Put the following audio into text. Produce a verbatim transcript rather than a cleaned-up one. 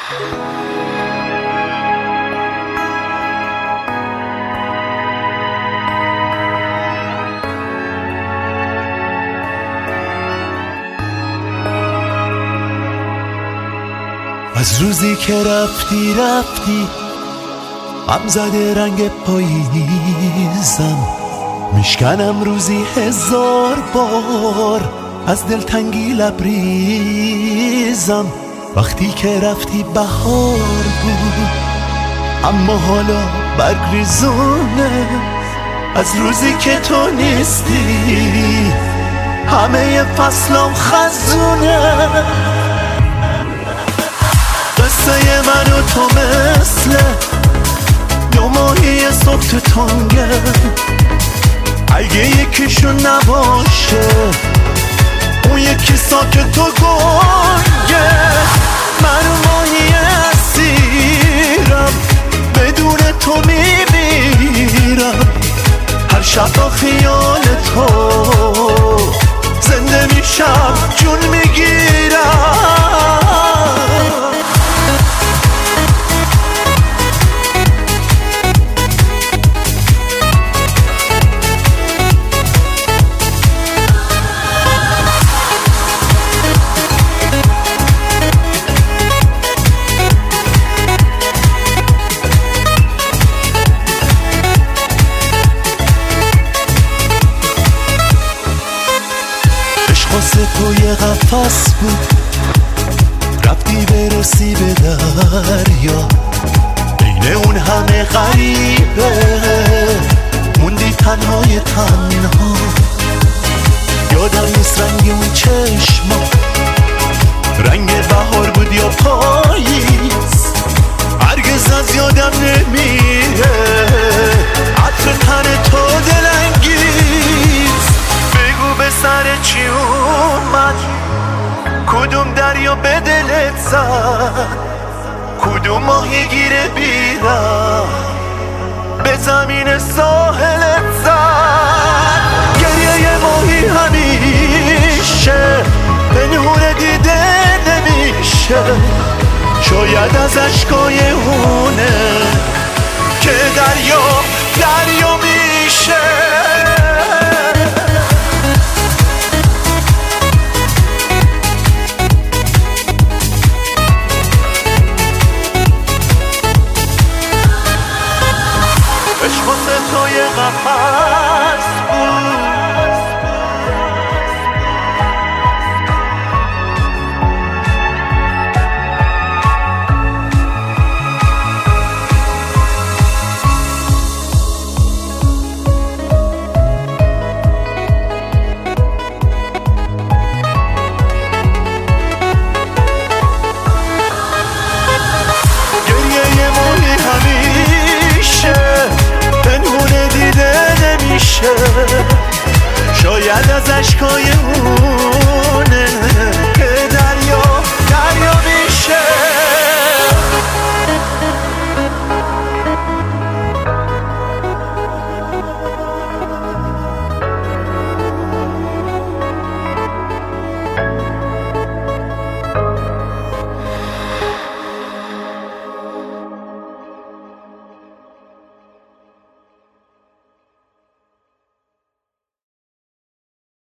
از روزی که رفتی رفتی غم زده رنگ پاییزم، میشکنم روزی هزار بار از دلتنگی لبریزم. وقتی که رفتی بهار بود اما حالا برگ ریزونه. از روزی که تو نیستی همه فصلام خزونه. قصه من و تو مثل دو ماهی صبح تو تنگه، اگه یکیشون نباشه اون یکی ساکت تو گنگه. من و ماهی اسیرم بدون تو میمیرم، هر شب با خیال تو زنده میشم جون میگیرم. واسه تو یه قفس بود، رفتی برسی به دریا، بین اون همه غریبه موندی تنهای تنها. یادم نیست رنگ اون چشما رنگ بهار بود یا پاییز، هرگز از یادم نمیره عطر تن تو دلانگیز. بگو به سر چی اومد، کدوم دریا به دلت زد، کدوم ماهی گیره بیرم به زمین ساحلت زد. گریه ماهی همیشه پنهون دیده نمیشه، شاید از اشکای اونه که دریا دریا میشه. واسه تو یه قفس بود، گریه یه ماهی همیشه پنهون دیده نمیشه، شاید از اشکای اونه